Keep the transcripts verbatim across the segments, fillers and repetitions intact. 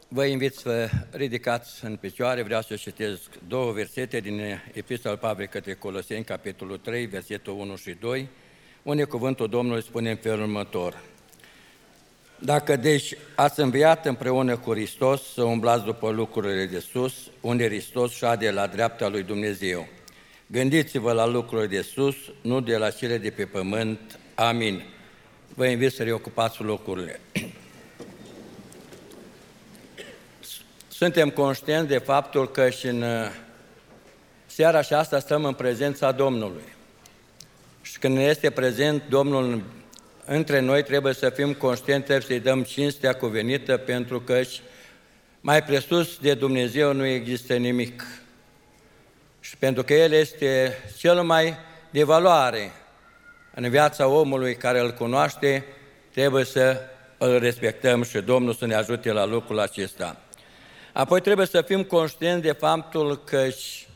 Vă invit să ridicați în picioare, vreau să citesc două versete din Epistola Pavel către Coloseni, capitolul trei, versetul unu și doi, unde cuvântul Domnului spune în felul următor. Dacă deci ați înviat împreună cu Hristos să umblați după lucrurile de sus, unde Hristos șade la dreapta lui Dumnezeu. Gândiți-vă la lucrurile de sus, nu de la cele de pe pământ. Amin. Vă invit să reocupați locurile. Suntem conștienți de faptul că și în seara aceasta stăm în prezența Domnului. Și când este prezent Domnul între noi, trebuie să fim conștienți, trebuie să-i dăm cinstea cuvenită, pentru că mai presus de Dumnezeu nu există nimic. Și pentru că El este cel mai de valoare în viața omului care îl cunoaște, trebuie să îl respectăm și Domnul să ne ajute la lucrul acesta. Apoi trebuie să fim conștienți de faptul că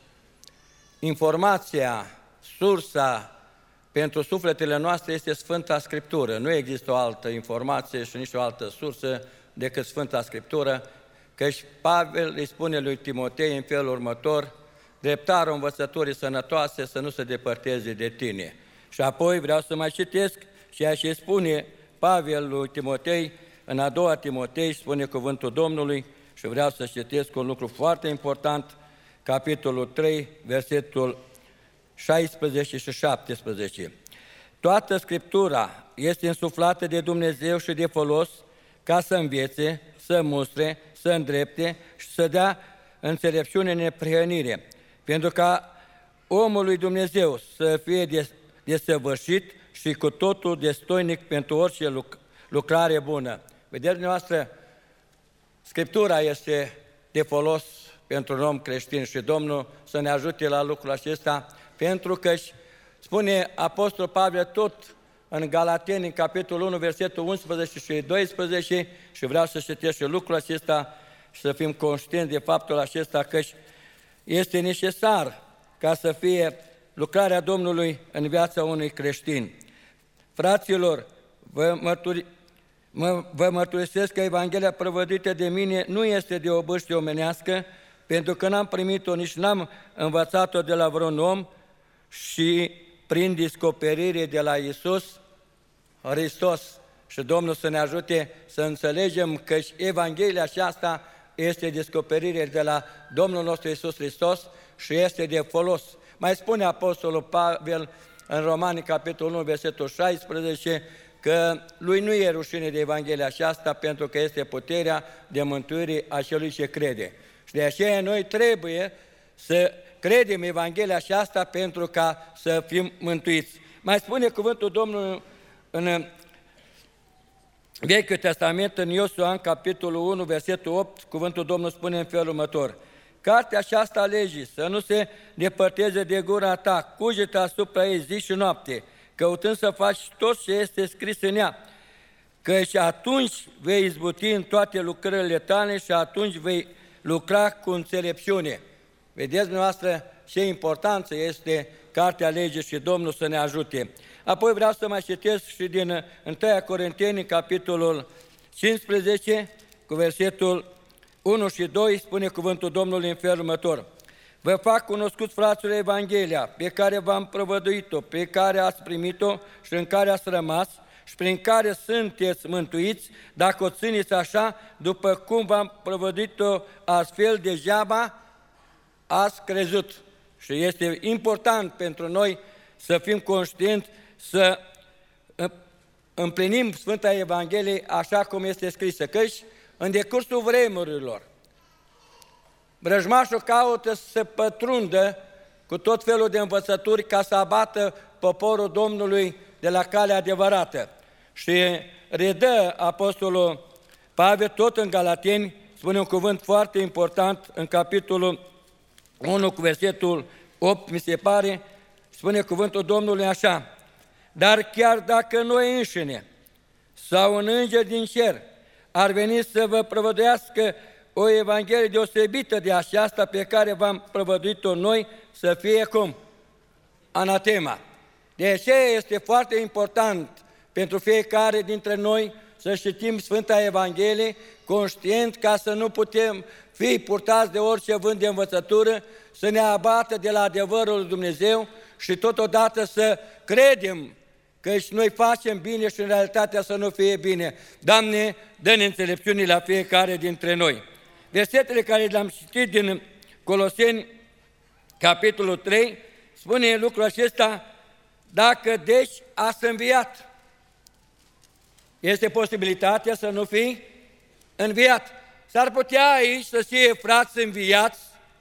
informația, sursa pentru sufletele noastre este Sfânta Scriptură. Nu există o altă informație și nici o altă sursă decât Sfânta Scriptură, căci Pavel îi spune lui Timotei în felul următor, dreptarul învățăturii sănătoase să nu se depărteze de tine. Și apoi vreau să mai citesc ceea ce spune Pavel lui Timotei în a doua Timotei, spune cuvântul Domnului, și vreau să citesc un lucru foarte important, capitolul trei, versetul șaisprezece și șaptesprezece. Toată Scriptura este însuflată de Dumnezeu și de folos ca să învețe, să mustre, să îndrepte și să dea înțelepciune în neprihănire, pentru ca omul lui Dumnezeu să fie desăvârșit și cu totul destoinic pentru orice lucrare bună. Vedeți dumneavoastră, Scriptura este de folos pentru un om creștin și Domnul să ne ajute la lucrul acesta, pentru că spune Apostol Pavel tot în Galateni, în capitolul unu, versetul unsprezece și doisprezece, și vreau să citesc și lucrul acesta și să fim conștienți de faptul acesta că este necesar ca să fie lucrarea Domnului în viața unui creștin. Fraților, vă mărturi Mă, vă mărturisesc că Evanghelia prăvăduită de mine nu este de obâște omenească, pentru că n-am primit-o, nici n-am învățat-o de la vreun om, și prin descoperire de la Iisus Hristos. Și Domnul să ne ajute să înțelegem că Evanghelia aceasta este descoperire de la Domnul nostru Iisus Hristos și este de folos. Mai spune Apostolul Pavel în Romani, capitolul unu, versetul șaisprezece, că lui nu e rușine de Evanghelia aceasta, pentru că este puterea de mântuire a celui ce crede. Și de aceea noi trebuie să credem Evanghelia aceasta pentru ca să fim mântuiți. Mai spune cuvântul Domnului în Vechiul Testament, în Iosua, în capitolul unu, versetul opt, cuvântul Domnului spune în felul următor. Cartea aceasta a legii să nu se depărteze de gura ta, cugetă asupra ei zi și noapte, căutând să faci tot ce este scris în ea, căci atunci vei izbuti în toate lucrările tale și atunci vei lucra cu înțelepciune. Vedeți dumneavoastră ce importanță este Cartea Legii și Domnul să ne ajute. Apoi vreau să mai citesc și din întâi Corinteni, capitolul cincisprezece, cu versetul unu și doi, spune cuvântul Domnului în felul următor. Vă fac cunoscut, fraților, Evanghelia, pe care v-am prăvăduit-o, pe care ați primit-o și în care ați rămas și prin care sunteți mântuiți, dacă o țineți așa, după cum v-am prăvăduit-o, astfel degeaba ați crezut. Și este important pentru noi să fim conștienți, să împlinim Sfânta Evanghelie așa cum este scrisă, căci în decursul vremurilor vrăjmașul caută să pătrundă cu tot felul de învățături ca să abată poporul Domnului de la calea adevărată. Și redă Apostolul Pavel tot în Galateni, spune un cuvânt foarte important în capitolul unu cu versetul opt, mi se pare, spune cuvântul Domnului așa. Dar chiar dacă noi înșine sau un înger din cer ar veni să vă prăvăduiască o Evanghelie deosebită de aceasta pe care v-am prăvăduit-o noi, să fie cum? Anatema. De aceea este foarte important pentru fiecare dintre noi să citim Sfânta Evanghelie, conștient ca să nu putem fi purtați de orice vânt de învățătură, să ne abată de la adevărul lui Dumnezeu și totodată să credem că și noi facem bine și în realitatea să nu fie bine. Doamne, dă-ne înțelepciune la fiecare dintre noi. Versetele care le-am citit din Coloseni, capitolul trei, spune lucrul acesta: dacă deci ați înviat, este posibilitatea să nu fii înviat. S-ar putea aici să fie frați înviați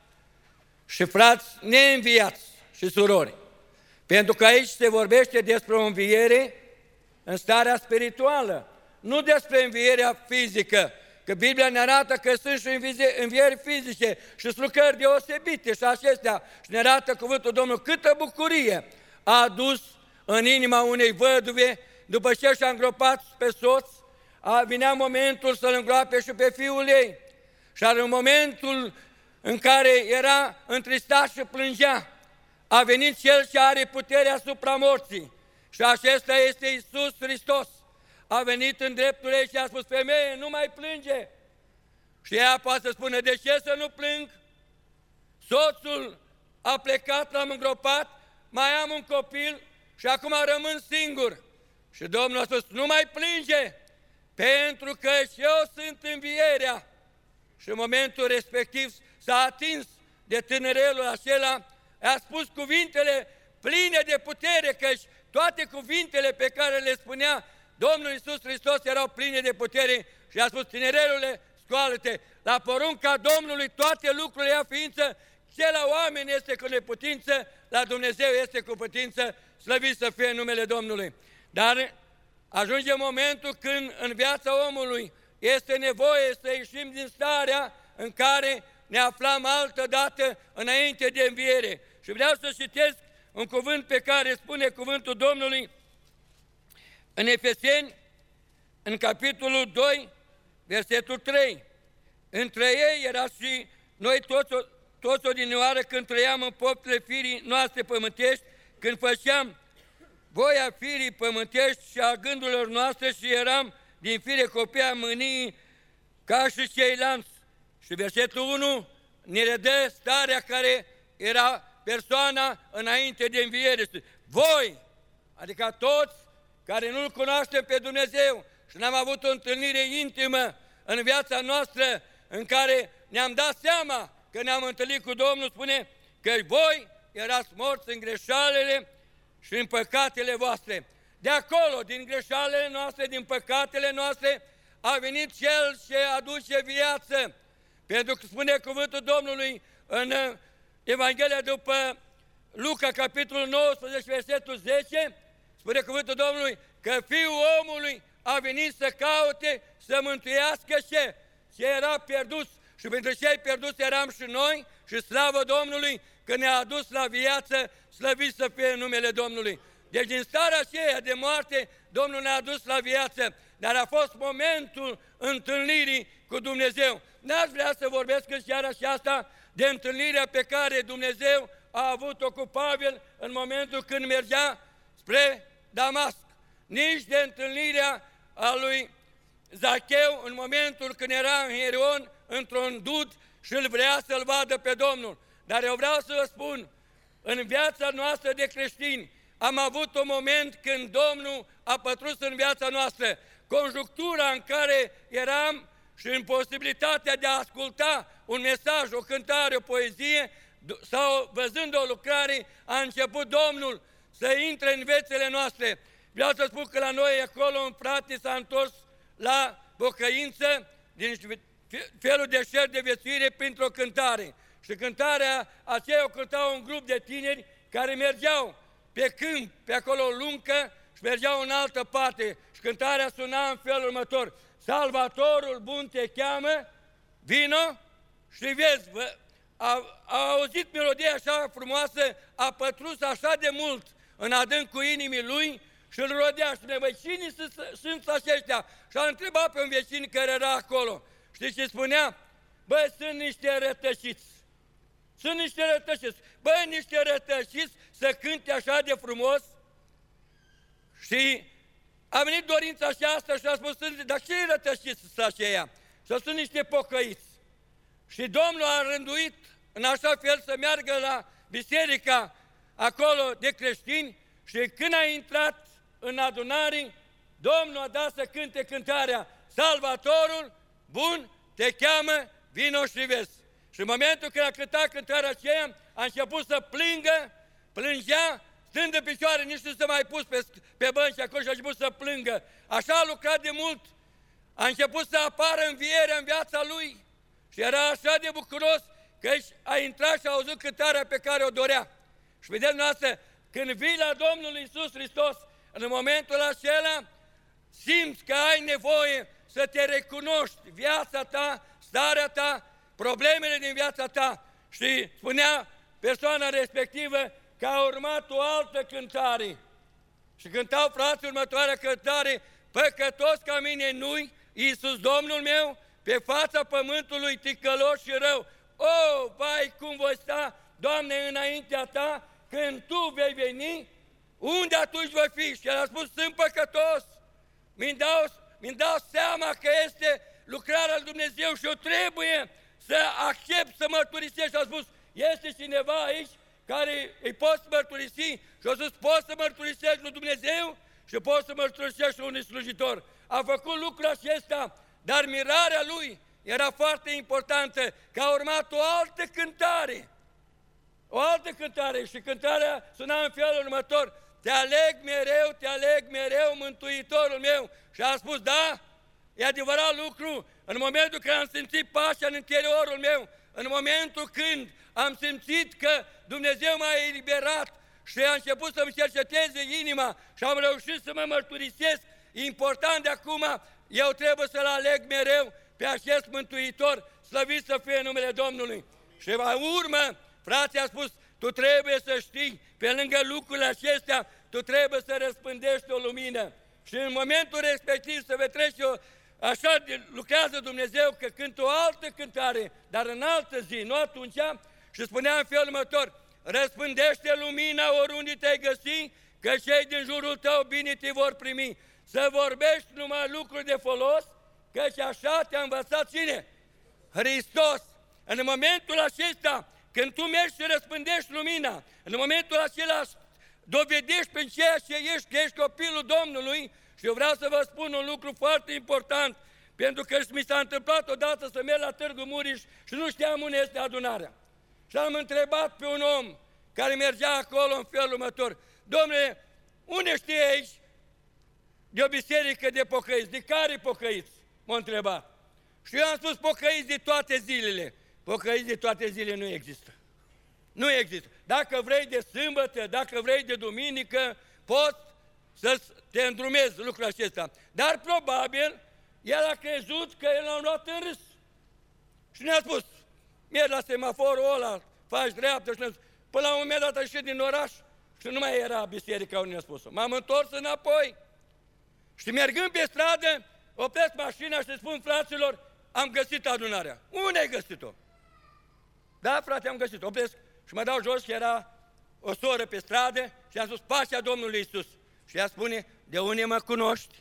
și frați neînviați și surori. Pentru că aici se vorbește despre o înviere în starea spirituală, nu despre învierea fizică, că Biblia ne arată că sunt și învieri fizice și slucări deosebite și acestea. Și ne arată cuvântul Domnului câtă bucurie a adus în inima unei văduve după ce și-a îngropat pe soț, a venea momentul să-l îngroape și pe fiul ei. Și în momentul în care era întristat și plângea, a venit Cel ce are puterea asupra morții. Și acesta este Iisus Hristos. A venit în dreptul ei și a spus: femeie, nu mai plânge. Și ea poate să spună: de ce să nu plâng? Soțul a plecat, l-am îngropat, mai am un copil și acum rămân singur. Și Domnul a spus: nu mai plânge, pentru că și eu sunt învierea. Și în momentul respectiv s-a atins de tânărelul acela, a spus cuvintele pline de putere, căci toate cuvintele pe care le spunea Domnul Iisus Hristos erau pline de putere și a spus: tinerelule, scoală-te, la porunca Domnului toate lucrurile ia ființă, ce la oameni este cu neputință, la Dumnezeu este cu putință, slăvit să fie numele Domnului. Dar ajunge momentul când în viața omului este nevoie să ieșim din starea în care ne aflam altădată înainte de înviere. Și vreau să citesc un cuvânt pe care spune cuvântul Domnului în Efeseni, în capitolul doi, versetul trei. Între ei era și noi toți, toți odinioară când trăiam în poptele firii noastre pământești, când făceam voia firii pământești și a gândurilor noastre și eram din fire copii a mâniei ca și ceilalți. Și versetul unu ne redă starea care era persoana înainte de înviere. Voi, adică toți care nu-L cunoaștem pe Dumnezeu și n-am avut o întâlnire intimă în viața noastră în care ne-am dat seama că ne-am întâlnit cu Domnul, spune că voi erați morți în greșalele și în păcatele voastre. De acolo, din greșalele noastre, din păcatele noastre, a venit Cel ce aduce viață. Pentru că spune cuvântul Domnului în Evanghelia după Luca, capitolul nouăsprezece, versetul zece, spune cuvântul Domnului că Fiul omului a venit să caute, să mântuiască ce? Ce era pierdut. Și pentru cei pierduți eram și noi și slavă Domnului că ne-a adus la viață, slăvit să fie numele Domnului. Deci din starea aceea de moarte, Domnul ne-a adus la viață, dar a fost momentul întâlnirii cu Dumnezeu. N-aș vrea să vorbesc în seara aceasta de întâlnirea pe care Dumnezeu a avut-o cu Pavel în momentul când mergea spre Damasc, nici de întâlnirea a lui Zacheu în momentul când era în Hieron, într-un dud și îl vrea să-L vadă pe Domnul. Dar eu vreau să vă spun, în viața noastră de creștini am avut un moment când Domnul a pătrus în viața noastră. Conjunctura în care eram și în posibilitatea de a asculta un mesaj, o cântare, o poezie sau văzând o lucrare, a început Domnul să intre în viețile noastre. Vreau să spun că la noi acolo un frate s-a întors la pocăință din felul de șer de viețuire printr-o cântare. Și cântarea aceea o cântau un grup de tineri care mergeau pe câmp, pe acolo o luncă și mergeau în altă parte. Și cântarea suna în felul următor: Salvatorul bun te cheamă, vino și vezi. A, a auzit melodia așa frumoasă, a pătrus așa de mult în adâncul inimii lui și îl rodea și spune: băi, cine sunt aceștia? Și a întrebat pe un vecin care era acolo. Știți ce spunea? Băi, sunt niște rătăciți. Sunt niște rătăciți. Băi, niște rătăciți să cânte așa de frumos. Și a venit dorința aceasta și a spus, dar ce rătășiți aceia? Să sunt niște pocăiți. Și Domnul a rânduit în așa fel să meargă la biserica acolo de creștini și când a intrat în adunare, Domnul a dat să cânte cântarea Salvatorul, bun, te cheamă, vino și vezi. Și în momentul când a cântat cântarea aceea, a început să plângă, plângea, stând de picioare, nici nu s-a mai pus pe, pe bănci acolo și a început să plângă. Așa a lucrat de mult, a început să apară învierea în viața lui și era așa de bucuros că a intrat și a auzit cântarea pe care o dorea. Și vedeți noastră, când vii la Domnul Iisus Hristos, în momentul acela, simți că ai nevoie să te recunoști viața ta, starea ta, problemele din viața ta. Și spunea persoana respectivă că a urmat o altă cântare. Și cântau frații următoarea cântare, păcătos ca mine nu-i Iisus Domnul meu, pe fața pământului ticălos și rău. O, vai, cum voi sta, Doamne, înaintea ta, când Tu vei veni, unde atunci voi fi? Și el a spus, sunt păcătos, mi-mi dau, mi-mi dau seama că este lucrarea lui Dumnezeu și eu trebuie să accept, să mărturisesc. Și a spus, este cineva aici care îi poți mărturisi? Și a spus, poți să mărturisești lui Dumnezeu și poți să mărturisești unui slujitor. A făcut lucrul acesta, dar mirarea lui era foarte importantă, că a urmat o altă cântare. O altă cântare și cântarea suna în felul următor, te aleg mereu, te aleg mereu, Mântuitorul meu. Și a spus, da, e adevărat lucru, în momentul când am simțit pacea în interiorul meu, în momentul când am simțit că Dumnezeu m-a eliberat și a început să-mi cerceteze inima și am reușit să mă mărturisesc, important de acum, eu trebuie să-L aleg mereu pe acest Mântuitor, slăvit să fie numele Domnului. Și la urmă, frații a spus, tu trebuie să știi, pe lângă lucrurile acestea, tu trebuie să răspândești o lumină. Și în momentul respectiv să vetrece o, așa de, lucrează Dumnezeu că cântă o altă cântare, dar în altă zi, nu atunci, și spunea în felul următor, răspândește lumina oriunde te-ai găsi, că cei din jurul tău bine te vor primi. Să vorbești numai lucruri de folos, căci așa te-a învățat cine? Hristos. În momentul acesta, când tu mergi și răspândești lumina, în momentul acela dovedești prin ceea ce ești, că ești copilul Domnului. Și eu vreau să vă spun un lucru foarte important, pentru că mi s-a întâmplat odată să merg la Târgu Mureș și nu știam unde este adunarea. Și am întrebat pe un om care mergea acolo în felul următor, domnule, unde știi aici de o biserică de pocăiți? De care pocăiți? M-a întrebat. Și eu am spus, pocăiți de toate zilele. Pocăiți de toate zilele nu există. Nu există. Dacă vrei de sâmbătă, dacă vrei de duminică, poți să te îndrumezi lucrul acesta. Dar probabil, el a crezut că el l-a luat în râs. Și ne-a spus, mergi la semaforul ăla, faci dreaptă și ne-a spus, până la un moment dat a ieșit din oraș și nu mai era biserica unde ne-a spus-o. M-am întors înapoi și mergând pe stradă, opresc mașina și spun fraților, am găsit adunarea. Unde ai găsit-o? Da, frate, am găsit-o. Opresc și mă dau jos și era o soră pe stradă și am spus, pacea Domnului Iisus. Și ea spune, de unde mă cunoști?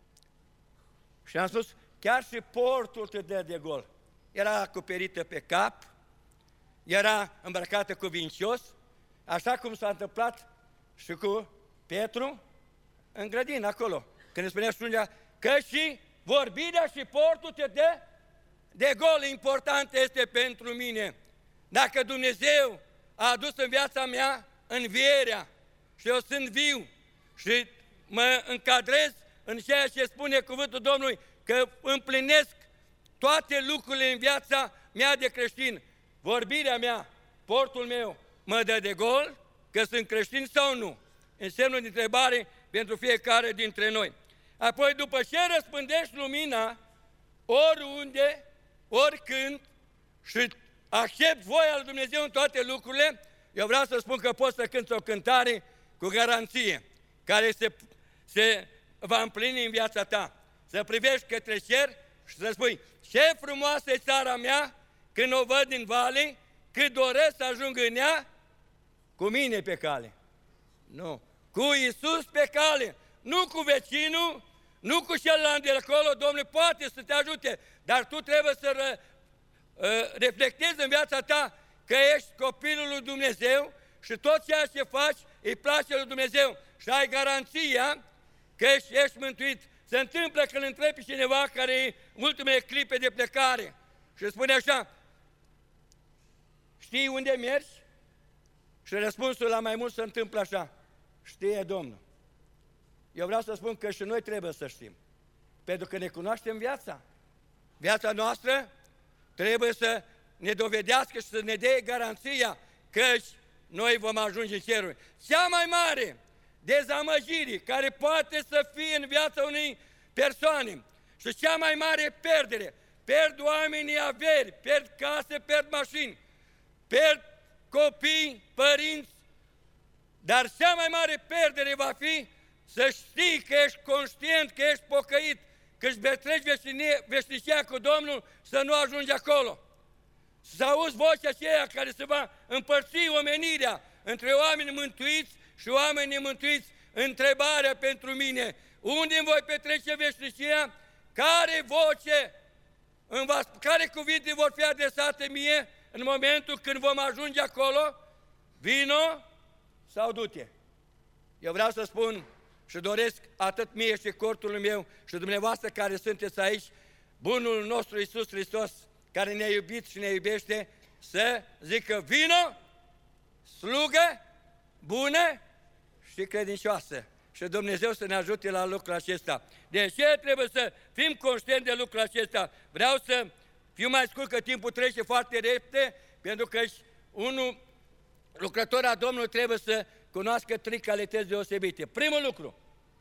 Și am spus, chiar și portul te dă de gol. Era acoperită pe cap, era îmbrăcată cuvincios, așa cum s-a întâmplat și cu Petru în grădină acolo. Când îi spunea Sfântul, că și vorbirea și portul te dă de gol. Important este pentru mine. Dacă Dumnezeu a adus în viața mea învierea și eu sunt viu și mă încadrez în ceea ce spune cuvântul Domnului, că împlinesc toate lucrurile în viața mea de creștin, vorbirea mea, portul meu, mă dă de gol, că sunt creștin sau nu? Însemnul de întrebare pentru fiecare dintre noi. Apoi, după ce răspândești lumina, oriunde, oricând, și accept voia lui Dumnezeu în toate lucrurile, eu vreau să spun că poți să cânți o cântare cu garanție, care se, se va împlini în viața ta. Să privești către cer și să spui, ce frumoasă e țara mea când o văd din vale, cât doresc să ajung în ea cu mine pe cale. Nu, cu Iisus pe cale. nu cu vecinul, nu cu celălalt de acolo, Domnul poate să te ajute, dar tu trebuie să ră, uh, reflectezi în viața ta că ești copilul lui Dumnezeu și tot ceea ce faci îi place lui Dumnezeu și ai garanția că ești, ești mântuit. Se întâmplă când îl întrebi pe cineva care e în ultimele clipe de plecare și spune așa: știi unde mergi? Și răspunsul la mai mult se întâmplă așa: știe Domnul. Eu vreau să spun că și noi trebuie să știm, pentru că ne cunoaștem viața. Viața noastră trebuie să ne dovedească și să ne dea garanția că noi vom ajunge în ceruri. Cea mai mare dezamăgire care poate să fie în viața unei persoane și cea mai mare pierdere, pierd oamenii averi, pierd case, pierd mașini, pierd copii, părinți, dar cea mai mare pierdere va fi să știi că ești conștient, că ești pocăit, că își petreci veșnicia cu Domnul, să nu ajungi acolo. Să auzi vocea aceea care se va împărți omenirea între oameni mântuiți și oameni nemântuiți. Întrebarea pentru mine: unde îmi voi petrece veșnicia? Care voce, care cuvinte vor fi adresate mie în momentul când vom ajunge acolo? Vino sau du-te? Eu vreau să spun și doresc atât mie și cortului meu și dumneavoastră care sunteți aici, bunul nostru Iisus Hristos, care ne-a iubit și ne iubește, să zică: vino, slugă bună și credincioasă. Și Dumnezeu să ne ajute la lucrul acesta. De ce trebuie să fim conștienți de lucrul acesta? Vreau să fiu mai scurt, că timpul trece foarte repede, pentru că unul, lucrător a Domnului, trebuie să cunoască trei calități deosebite. Primul lucru,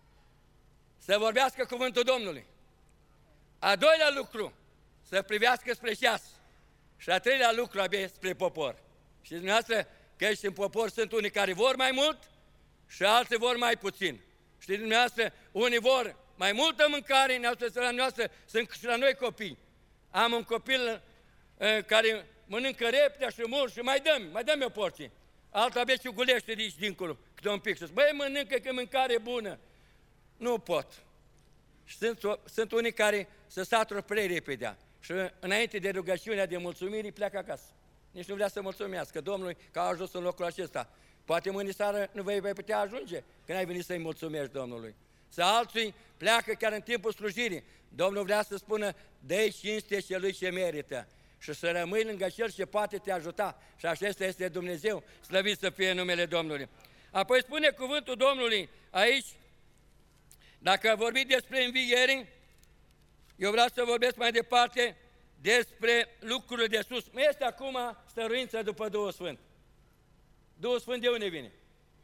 să vorbească cuvântul Domnului. A doilea lucru, să privească spre ceas. Și a treilea lucru, abia spre popor. Și dumneavoastră că ești în popor, sunt unii care vor mai mult și alții vor mai puțin. Știți dumneavoastră, unii vor mai multă mâncare, la noastră sunt și la noi copii. Am un copil uh, care mănâncă repede și mult și mai dăm, mai dăm o porție. Altul abia și gulește de aici dincolo, câte un pic. Și zic: băi, mănâncă că mâncare bună. Nu pot. Și sunt, sunt unii care se satură prea repede. Și înainte de rugăciunea de mulțumire pleacă acasă. Nici nu vrea să mulțumească Domnului că a ajuns în locul acesta. Poate mâine seară nu vei putea ajunge când ai venit să-i mulțumești Domnului. Sau alții pleacă chiar în timpul slujirii. Domnul vrea să spună: dă-i cinste celui ce merită și să rămâi lângă Cel ce poate te ajuta. Și acesta este Dumnezeu, slăvit să fie numele Domnului. Apoi spune cuvântul Domnului aici, dacă vorbim despre înviere, eu vreau să vorbesc mai departe despre lucrurile de sus. Este acum stăruința după Duhul Sfânt. Duhul Sfânt de unde vine?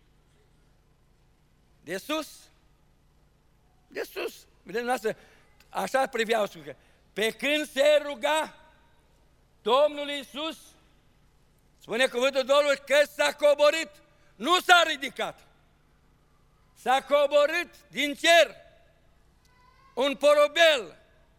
De sus. De sus. Vedeți noastră, așa priveau, că pe când se ruga Domnul Iisus, spune cuvântul Domnului că s-a coborât, nu s-a ridicat. S-a coborât din cer un porobel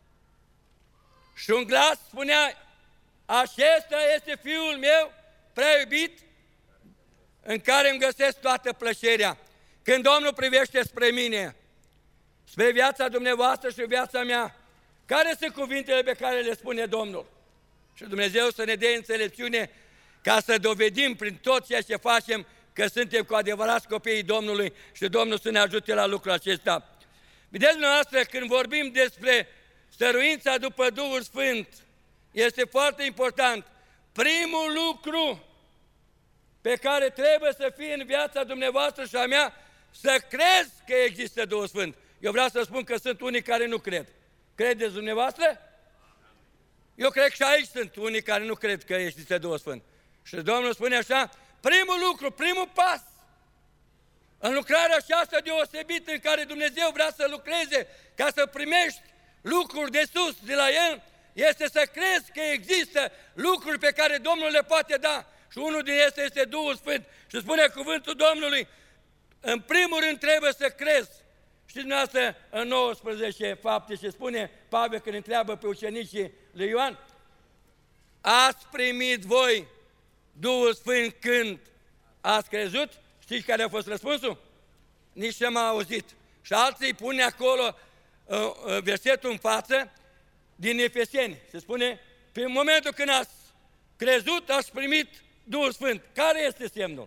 și un glas spunea: acesta este Fiul meu prea iubit, în care îmi găsesc toată plăcerea. Când Domnul privește spre mine, spre viața dumneavoastră și viața mea, care sunt cuvintele pe care le spune Domnul? Și Dumnezeu să ne dea înțelepciune ca să dovedim prin tot ceea ce facem că suntem cu adevărat copiii Domnului și Domnul să ne ajute la lucrul acesta. Vedeți dumneavoastră, când vorbim despre stăruința după Duhul Sfânt, este foarte important. Primul lucru pe care trebuie să fie în viața dumneavoastră și a mea, să crezi că există Duhul Sfânt. Eu vreau să spun că sunt unii care nu cred. Credeți dumneavoastră? Eu cred că și aici sunt unii care nu cred că există Duhul Sfânt. Și Domnul spune așa: primul lucru, primul pas în lucrarea aceasta deosebită în care Dumnezeu vrea să lucreze ca să primești lucruri de sus de la El, este să crezi că există lucruri pe care Domnul le poate da. Și unul din ele este Duhul Sfânt. Și spune cuvântul Domnului: în primul rând trebuie să crezi. Știți dumneavoastră în nouăsprezece fapte ce spune Pavel când întreabă pe ucenicii lui Ioan: ați primit voi Duhul Sfânt când ați crezut? Știți care a fost răspunsul? Nici n-am auzit. Și alții pune acolo uh, uh, versetul în față din Efeseni. Se spune, pe momentul când ați crezut, ați primit Duhul Sfânt. Care este semnul?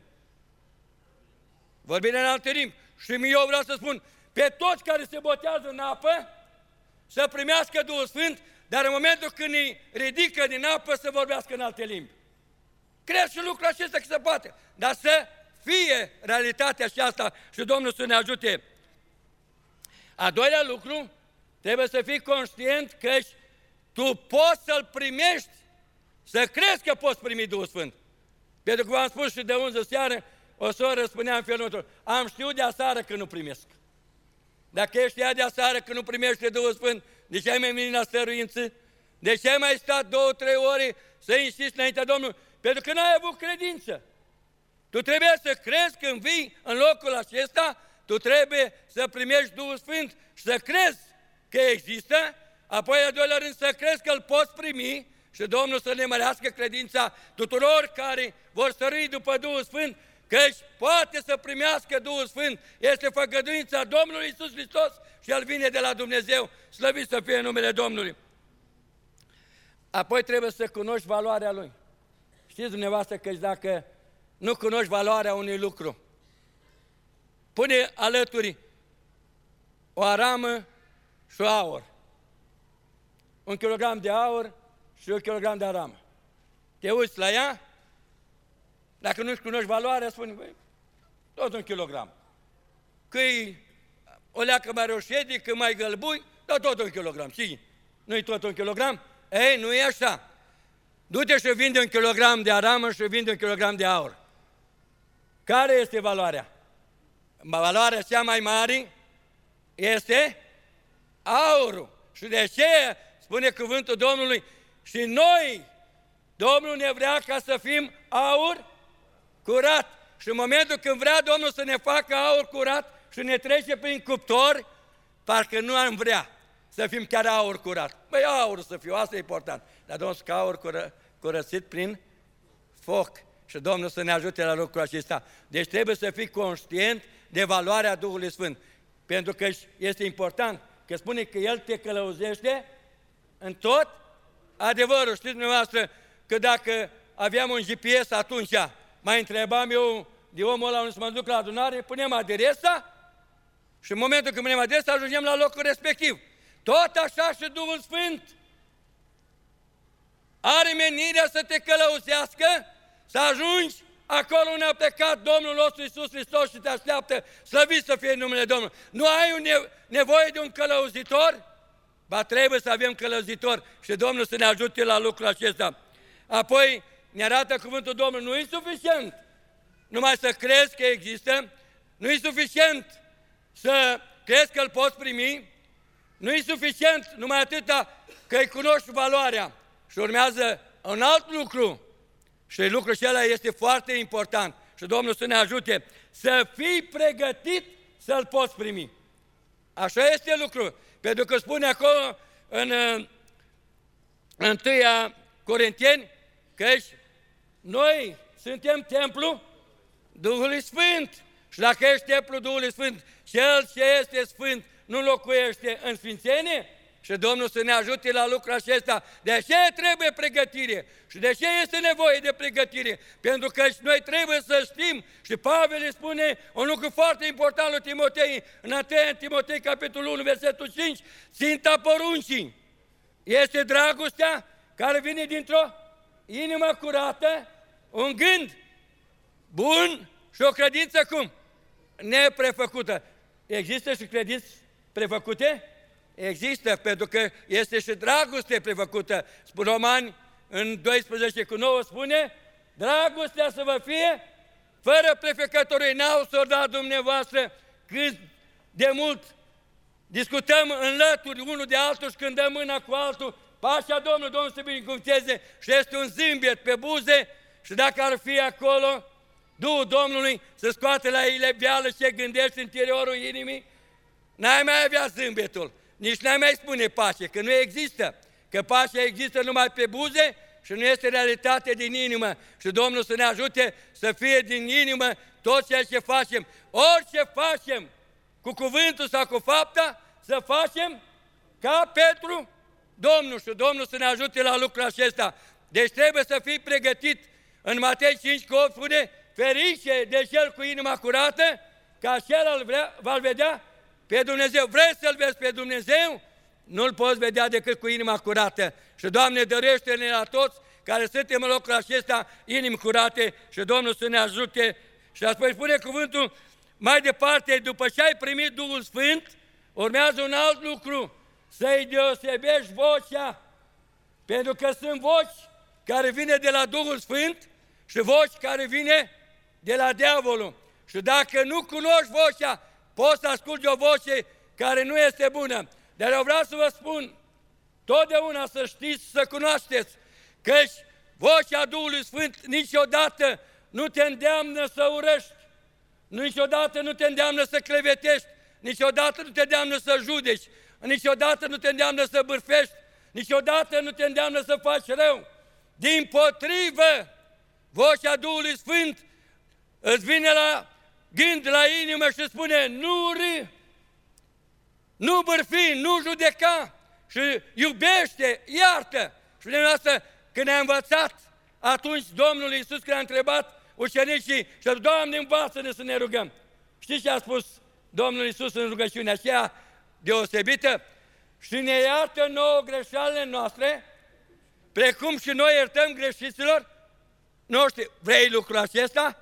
Vorbim în alte limbi. Și eu vreau să spun, pe toți care se botează în apă, să primească Duhul Sfânt, dar în momentul când îi ridică din apă, să vorbească în alte limbi. Cred și lucrul acesta că se poate, dar să fie realitatea aceasta și Domnul să ne ajute. A doilea lucru, trebuie să fii conștient că tu poți să-L primești, să crezi că poți primi Duhul Sfânt. Pentru că v-am spus și de unză seară, o soră spunea în felul următor, am știut de aseară că nu primesc. Dacă ești ea de aseară că nu primește Duhul Sfânt, de ce ai mai venit la stăruință? De ce ai mai stat două, trei ore să insisti înaintea Domnului? Pentru că n-ai avut credință. Tu trebuie să crezi când vii în locul acesta, tu trebuie să primești Duhul Sfânt și să crezi că există, apoi, al doilea rând, să crezi că îl poți primi și Domnul să ne mărească credința tuturor care vor stărui după Duhul Sfânt, căci poate să primească Duhul Sfânt, este făgăduința Domnului Iisus Hristos și El vine de la Dumnezeu, slăvit să fie numele Domnului. Apoi trebuie să cunoști valoarea Lui. Știți dumneavoastră că dacă nu cunoști valoarea unui lucru, pune alături o aramă și o aur. Un kilogram de aur și un kilogram de aramă. Te uiți la ea, dacă nu-și cunoști valoarea, spune, băi, tot un kilogram. Că-i o leacă mai roșie, că mai gălbui, dar tot un kilogram. Și nu-i tot un kilogram? Ei, nu e așa. Du-te și vinde un kilogram de aramă și vinde un kilogram de aur. Care este valoarea? Valoarea cea mai mare este aurul. Și de ce spune cuvântul Domnului? Și noi, Domnul ne vrea ca să fim aur curat. Și în momentul când vrea Domnul să ne facă aur curat și ne trece prin cuptor, parcă nu am vrea să fim chiar aur curat. Băi, aur să fiu, asta e important. Dar Domnul să aur cură, curățit prin foc. Și Domnul să ne ajute la lucrul acesta. Deci trebuie să fii conștient de valoarea Duhului Sfânt. Pentru că este important, că spune că El te călăuzește în tot adevărul. Știți dumneavoastră că dacă aveam un G P S atunci, mai întrebam eu de omul ăla unde să mă duc la adunare, punem adresa și în momentul când punem adresa ajungem la locul respectiv. Tot așa și Duhul Sfânt are menirea să te călăuzească, să ajungi acolo unde a plecat Domnul nostru Iisus Hristos și te așteaptă, slăvit să fie numele Domnului. Nu ai un nevoie de un călăuzitor? Ba trebuie să avem călăuzitor și Domnul să ne ajute la lucrul acesta. Apoi ne arată cuvântul Domnului, nu e suficient numai să crezi că există, nu e suficient să crezi că îl poți primi, nu e suficient numai atâta că îi cunoști valoarea. Și urmează un alt lucru și lucrul acela este foarte important și Domnul să ne ajute să fii pregătit să-l poți primi. Așa este lucrul, pentru că spune acolo în întâia Corinteni că noi suntem templu Duhului Sfânt și dacă ești templu Duhului Sfânt, Cel ce este Sfânt nu locuiește în sfințenie? Și Domnul să ne ajute la lucrul acesta. De ce trebuie pregătire? Și de ce este nevoie de pregătire? Pentru că noi trebuie să știm, și Pavel îi spune un lucru foarte important lui Timotei, în întâi Timotei, capitolul unu, versetul cinci, ținta poruncii este dragostea care vine dintr-o inimă curată, un gând bun și o credință cum? Neprefăcută. Există și credințe prefăcute? Există, pentru că este și dragoste prefăcută. Spune Romani, în doisprezece cu nouă spune, dragostea să vă fie fără prefecătorii. N-au să o da dumneavoastră cât de mult discutăm în lături unul de altul și când dăm mâna cu altul, pacea Domnului, Domnul să binecuvânteze și este un zâmbet pe buze și dacă ar fi acolo, Duhul Domnului să scoate la ilebeală ce gândești în interiorul inimii, n-ai mai avea zâmbetul, nici n-ai mai spune pace, că nu există, că pacea există numai pe buze și nu este realitate din inimă. Și Domnul să ne ajute să fie din inimă tot ceea ce facem. Orice facem, cu cuvântul sau cu fapta, să facem ca Petru Domnul și Domnul să ne ajute la lucrul acesta. Deci trebuie să fii pregătit. În Matei cinci cu opt spune, ferice de cel cu inima curată, că acela vrea, va vedea pe Dumnezeu. Vrei să-L vezi pe Dumnezeu? Nu-L poți vedea decât cu inima curată. Și Doamne, dărește-ne la toți care suntem în locul acesta inimi curate și Domnul să ne ajute. Și apoi spune cuvântul mai departe, după ce ai primit Duhul Sfânt, urmează un alt lucru, să-i deosebești vocea, pentru că sunt voci care vine de la Duhul Sfânt și voci care vine de la diavolul. Și dacă nu cunoști vocea, poți să asculti o voce care nu este bună. Dar eu vreau să vă spun, totdeauna să știți, să cunoașteți, căci vocea Duhului Sfânt niciodată nu te îndeamnă să urăști, niciodată nu te îndeamnă să clevetești, niciodată nu te îndeamnă să judeci, niciodată nu te îndeamnă să bârfești, niciodată nu te îndeamnă să faci rău. Dimpotrivă, vocea Duhului Sfânt îți vine la gând, la inimă și spune, nu râ, nu bârfi, nu judeca și iubește, iartă. Și dumneavoastră, când ne-a învățat, atunci Domnul Iisus când a întrebat ucenicii și a zis, Doamne, învață-ne să ne rugăm. Știți ce a spus Domnul Iisus în rugăciunea aceea deosebită? Și ne iartă nouă greșelile noastre, precum și noi iertăm greșiților noștri. Vrei lucrul acesta?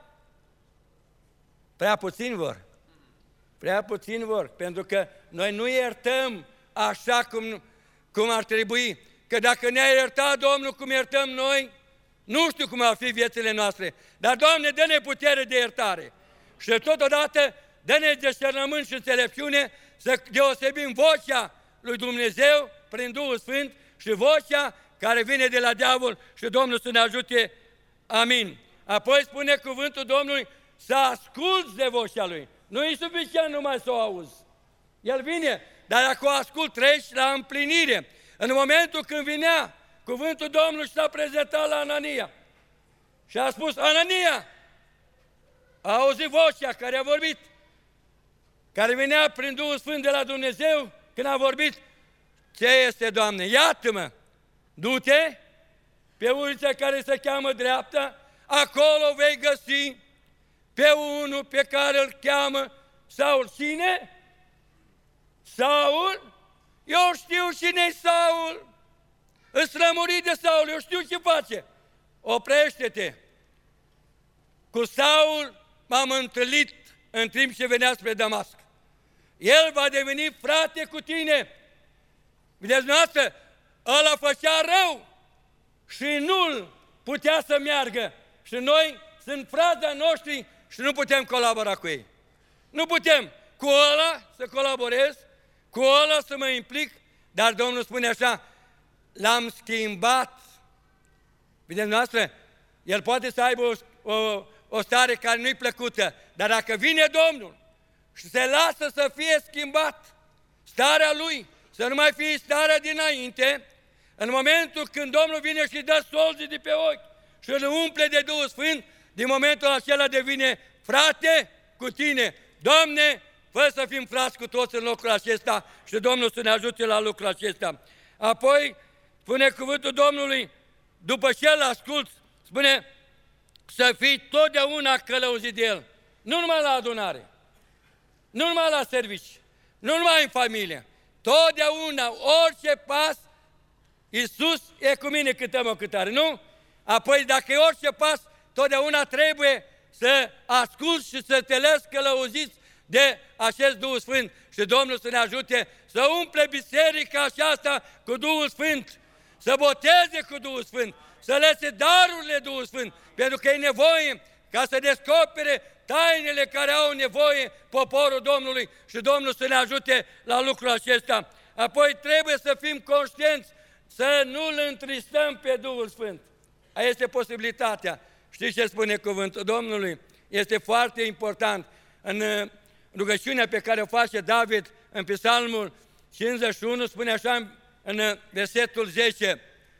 Prea puțin vor. Prea puțin vor, pentru că noi nu iertăm așa cum, cum ar trebui. Că dacă ne-a iertat Domnul cum iertăm noi, nu știu cum ar fi viețile noastre. Dar, Doamne, dă-ne putere de iertare. Și totodată dă-ne discernământ și înțelepciune să deosebim vocea lui Dumnezeu prin Duhul Sfânt și vocea care vine de la diavol și Domnul să ne ajute. Amin. Apoi spune cuvântul Domnului să asculți de vocea Lui. Nu e suficient numai să o auzi. El vine, dar dacă o ascult, treci la împlinire. În momentul când vinea cuvântul Domnului și s-a prezentat la Anania și a spus, Anania, a auzit vocea care a vorbit, care venea prin Duhul Sfânt de la Dumnezeu, când a vorbit, ce este, Doamne? Iată-mă, du-te pe ulița care se cheamă dreapta, acolo vei găsi pe unul pe care îl cheamă Saul. Cine? Saul? Eu știu cine-i Saul. Îți rămuri de Saul, eu știu ce face. Oprește-te. Cu Saul m-am întâlnit în timp ce venea spre Damasc. El va deveni frate cu tine. Vedeți noastră, ăla făcea rău și nu-l putea să meargă. Și noi sunt frații noștri și nu putem colabora cu ei. Nu putem cu ăla să colaborez, cu ăla să mă implic, dar Domnul spune așa, l-am schimbat. Vedeți noastră, el poate să aibă o, o, o stare care nu-i plăcută, dar dacă vine Domnul și se lasă să fie schimbat starea lui, să nu mai fie starea dinainte, în momentul când Domnul vine și dă solzii de pe ochi și îl umple de Duhul Sfânt, din momentul acela devine frate cu tine. Doamne, fă să fim frați cu toți în locul acesta și Domnul să ne ajute la lucrul acesta. Apoi, spune cuvântul Domnului, după ce îl ascult, spune să fii totdeauna călăuzit de El. Nu numai la adunare, nu numai la servici, nu numai în familie. Totdeauna, orice pas, Iisus e cu mine, cântăm o cântare, nu? Apoi, dacă e orice pas, totdeauna trebuie să asculți și să te lăsi călăuziți de acest Duhul Sfânt și Domnul să ne ajute să umple biserica aceasta cu Duhul Sfânt, să boteze cu Duhul Sfânt, să lese darurile Duhul Sfânt, pentru că e nevoie ca să descopere tainele care au nevoie poporul Domnului și Domnul să ne ajute la lucrul acesta. Apoi trebuie să fim conștienți să nu-L întristăm pe Duhul Sfânt. Aia este posibilitatea. Știți ce spune cuvântul Domnului? Este foarte important. În rugăciunea pe care o face David în Psalmul cincizeci și unu, spune așa în versetul zece,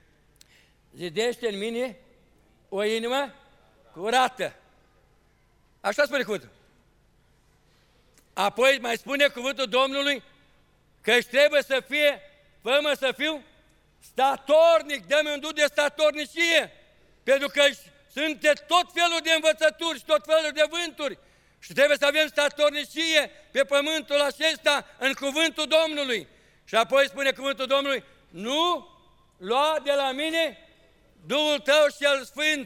zidește în mine o inimă curată. Așa spune cuvântul. Apoi mai spune cuvântul Domnului că își trebuie să fie, fă-mă să fiu statornic, dă-mi un duh de statornicie, pentru că sunteți tot felul de învățături și tot felul de vânturi și trebuie să avem statornicie pe pământul acesta în cuvântul Domnului. Și apoi spune cuvântul Domnului, nu lua de la mine Duhul tău cel Sfânt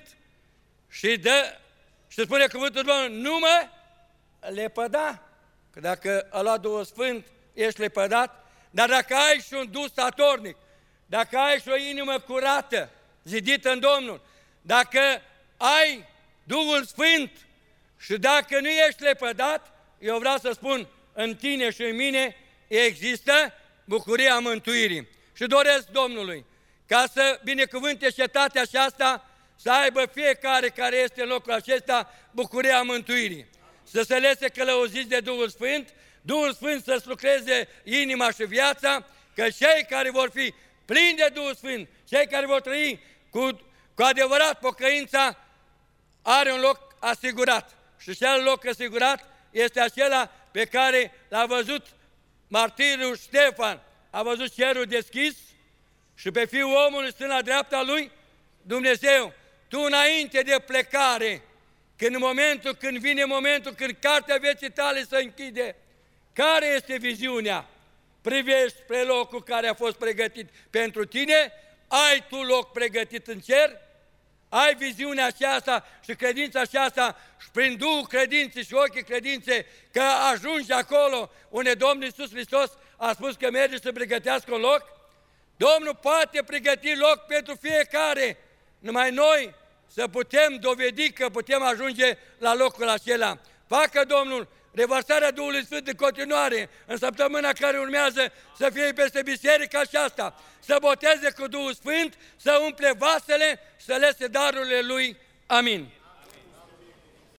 și dă, și spune cuvântul Domnului, nu mă lepăda, că dacă a luat Duhul Sfânt, ești lepădat, dar dacă ai și un duh statornic, dacă ai și o inimă curată, zidită în Domnul, dacă ai Duhul Sfânt și dacă nu ești lepădat, eu vreau să spun, în tine și în mine există bucuria mântuirii. Și doresc Domnului ca să binecuvânte cetatea aceasta, să aibă fiecare care este în locul acesta bucuria mântuirii. Să se lese călăuziți de Duhul Sfânt, Duhul Sfânt să-ți lucreze inima și viața, că cei care vor fi plini de Duhul Sfânt, cei care vor trăi cu, cu adevărat pocăința, are un loc asigurat. Și cel loc asigurat este acela pe care l-a văzut martirul Ștefan. A văzut cerul deschis și pe Fiul omului stând la dreapta lui Dumnezeu. Tu înainte de plecare, când în momentul, când vine momentul, când cartea vieții tale se închide, care este viziunea? Privești spre locul care a fost pregătit pentru tine, ai tu loc pregătit în cer, ai viziunea aceasta și credința aceasta și prin Duhul credinței și ochii credinței că ajungi acolo unde Domnul Iisus Hristos a spus că merge să pregătească un loc. Domnul poate pregăti loc pentru fiecare, numai noi să putem dovedi că putem ajunge la locul acela. Facă Domnul revărsarea Duhului Sfânt în continuare, în săptămâna care urmează să fie peste biserica aceasta, să boteze cu Duhul Sfânt, să umple vasele și să lese darurile Lui. Amin.